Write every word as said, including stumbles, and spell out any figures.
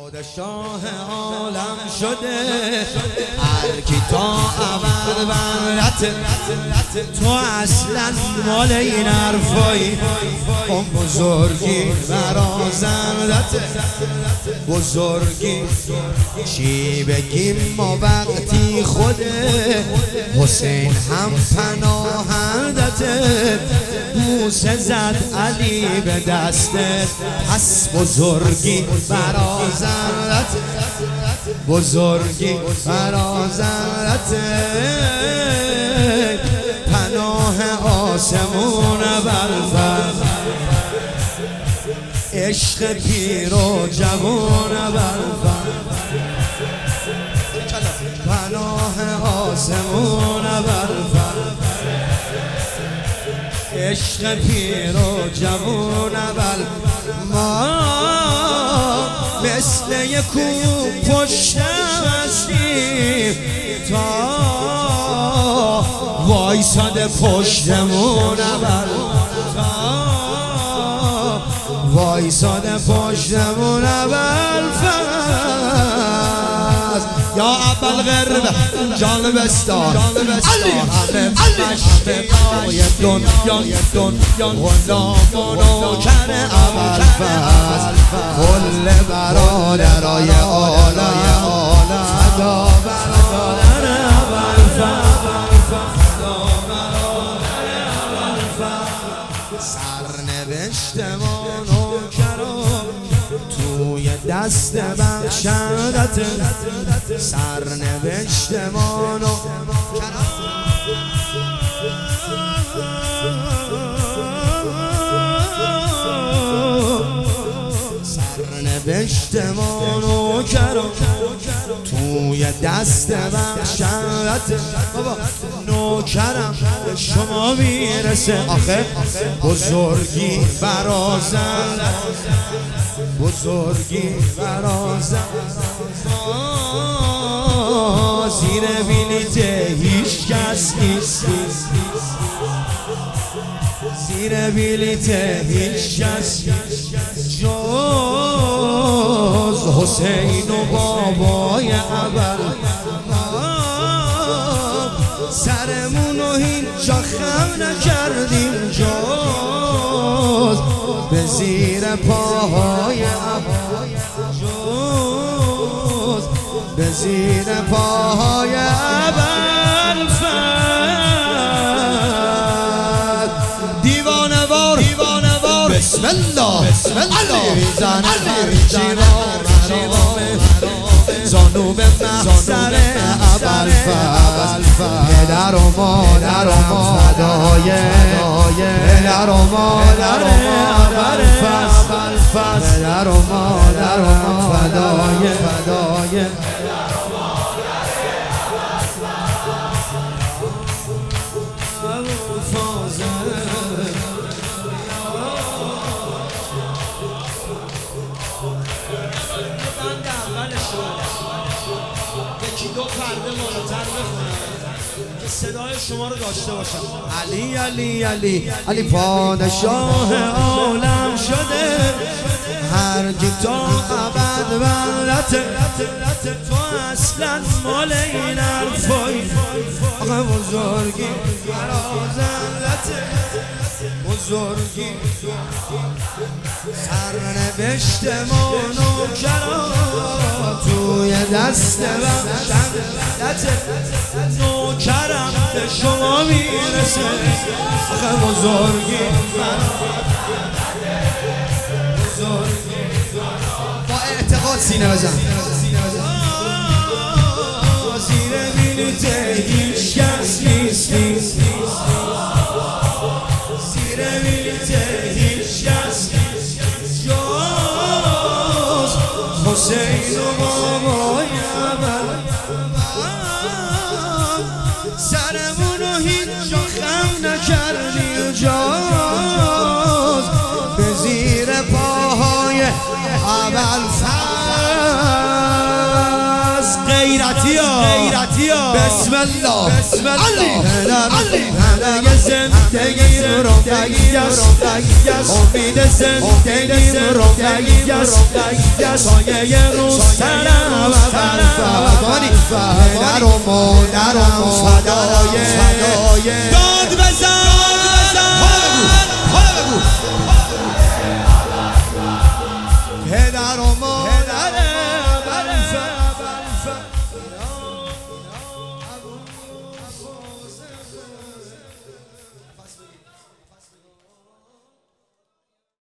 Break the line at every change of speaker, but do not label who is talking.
پادشاه عالم شده هر کی تا ابد برته. تو اصلا مال این حرفایی اون بزرگی برا زندته. بزرگی چی بگیم ما وقتی خود حسین هم پناهندته. موسه زد علی به دسته پس بزرگی برا زندته. بزرگی برا زندته. پناه آسمون برفر عشق پیر و جوان برفر. پناه آسمون برفر عشق پیر و جوان بر. ما مثل یک کوه پشت هستیم تا وایساده پشتمون بر. تا وایساده پشتمون بر. یا اول غرب جانبستان همه مشرقای دنیا غلام و نوکر ابوالفضل کل برادرای عالم فدا برادر ابوالفضل. سرنوشت ما نوکران توی دست بخشندت. سرنوشت ما نوکران سرنوشت ما نوکران توی دست بخشندت. نوکرم به شما میرسه آخه بزرگی برا زندت. بزرگی برا زندت. زیر بلیت هیچ کس نیست. زیر بلیت هیچ کس جز حسین و بابای ابوالفضل. سرمونو هیچ جا خم نکردیم جز به زیر پاهای ابوالفضل. جز به زیر پاهای ابوالفضل. دیوانه وار دیوانه وار بسم الله بسم الله زن خرجی زانو به محضر ابوالفضل. پدر و مادرم فدای پدر و مادرم ابوالفضل. پدر و مادرم فدای فدای یکی دو پرده مانتر بخونم که صدای شما رو داشته باشم. علی علی علی علی پادشاه عالم شده هر کی تا ابد برته. تو اصلا مال این حرفایی آقا بزرگی برا زندته. بزرگی سرنوشت ما نوکران توی دست بخشندت. نوکرم به شما میرسه آخه بزرگی بزرگی با اعتقاد سینه بزن. زیر بلیت هیچ کس نیست. زیر بلیت هیچ کس نیست جز حسین و بابای ابوالفضل. سرمونو هیچ جا خم نکردی جز به زیر پاهای ابوالفضل. غیر غیرتی ها غیرتی ها بسم الله بسم الله همه زندگی رو تگیست امید زندگی رو تگیست سایه روز سرم پدر و مادرم فدای داد بزن حالا بگو حالا بگو